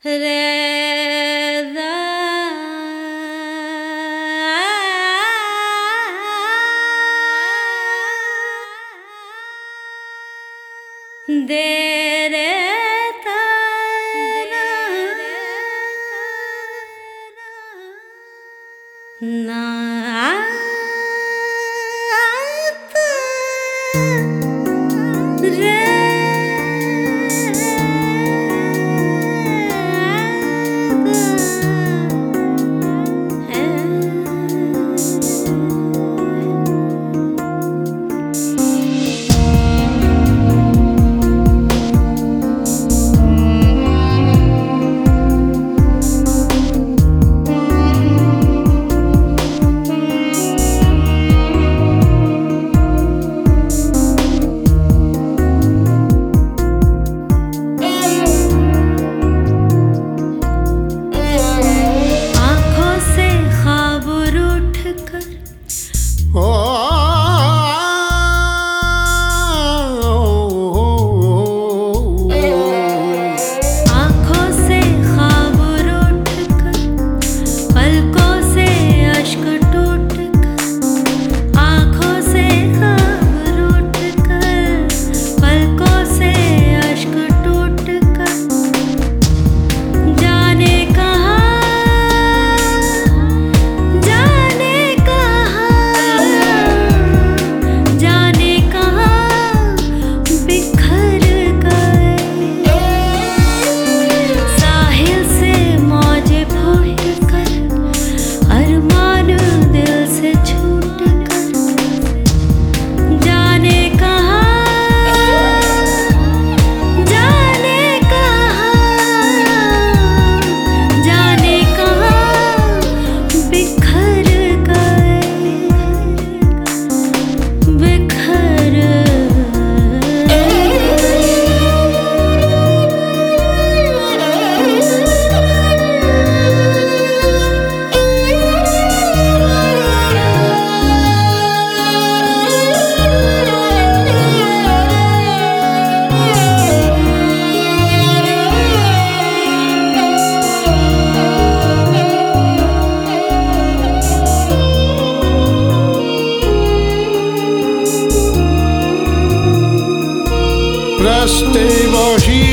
रास्ते वही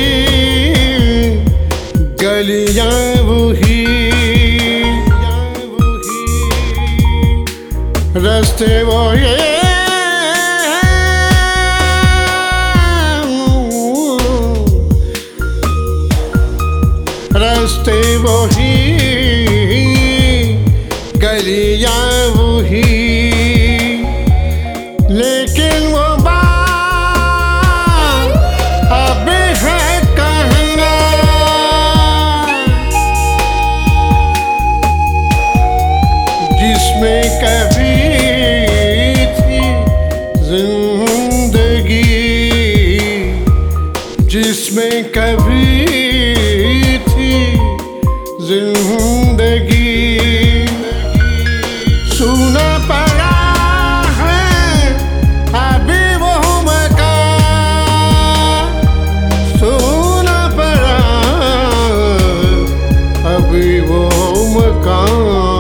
गलियां वही रास्ते वही रास्ते वही गलियां वही लेकिन वो जिसमें कभी थी जिंदगी जिसमें कभी थी जिंदगी सुना पड़ा है अभी वो मकान सुना पड़ा अभी वो मकान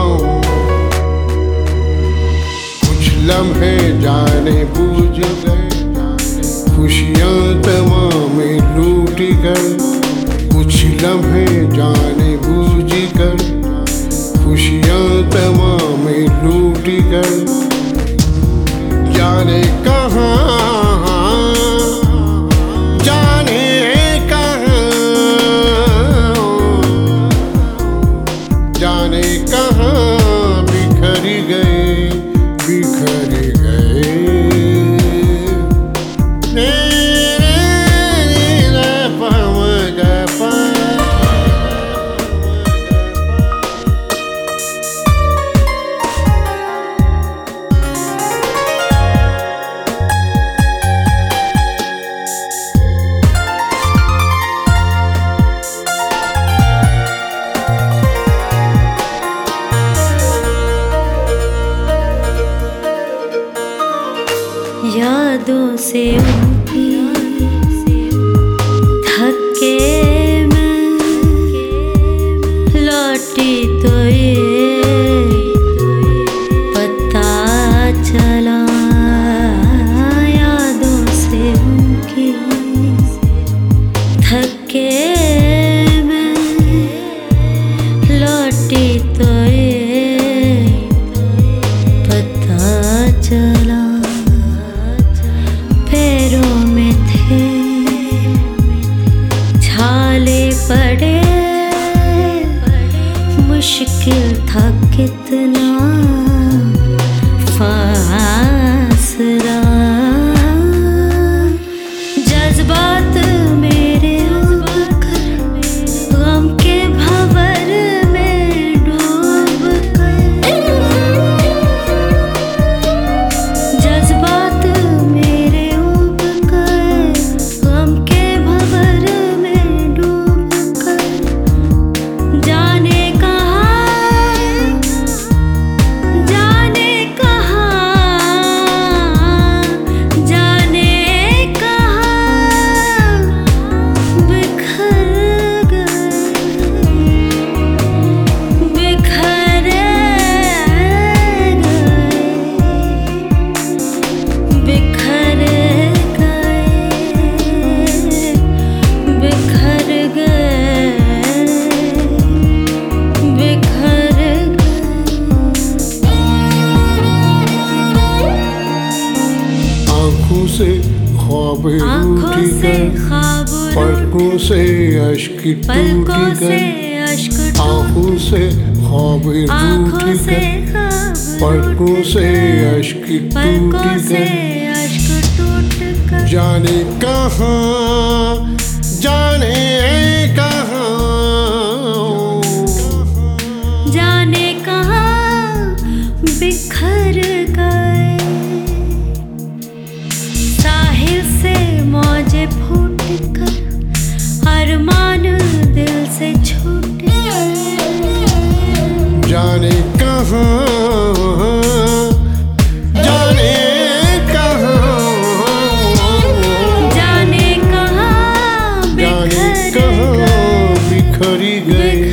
लम्हे जाने बूझ गए खुशियाँ तमाम लूट गए कुछ लम्हे जाने बूझ कर खुशियाँ तमाम लूट गए जाने कहाँ जाने कहाँ जाने कहाँ बिखर गए बिखर गए यादों से उनकी थक के मैं पड़े, मुश्किल था कितना फासला। जज्बात मेरे उबकर गम के भंवर में डूब गए। जज्बात मेरे उबकर गम के भंवर में डूब गए। जाने से ख्वाब रूठी गए, पलकों से अश्क टूटी गए। आँखों से ख्वाब रूठी गए, पलकों से अश्क टूटी गए। जाने कहाँ, जाने कहाँ, जाने कहाँ बिखर गए। मौजे फूट कर अरमान दिल से छूट गए। जाने कहाँ, जाने कहाँ, जाने कहाँ, जाने कहाँ बिखरी गए।